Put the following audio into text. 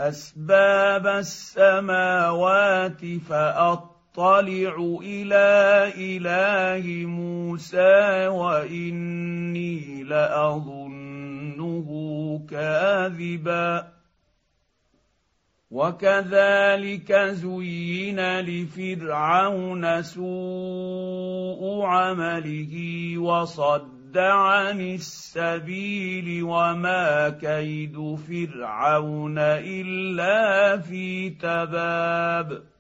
اسباب السماوات فاطلع الى اله موسى واني لاظنه كاذبا. وكذلك زين لفرعون سوء عمله وصد عن السبيل وما كيد فرعون الا في تباب.